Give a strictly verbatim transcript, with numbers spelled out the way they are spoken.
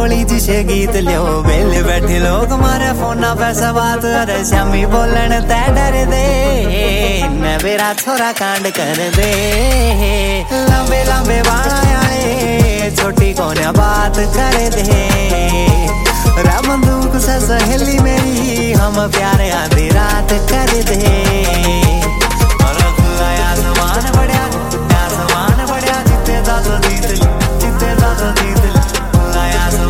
गोली जिसे गीत लियो बेले बैठे लोग मारे फोना पे सब बात अरे श्यामी बोलन तै डर दे न मेरा छोरा कांड कर दे लंबे लंबे बाले छोटी कौन बात कर दे रा बंदूक से सहेली मेरी हम प्यार आधी रात कर दे।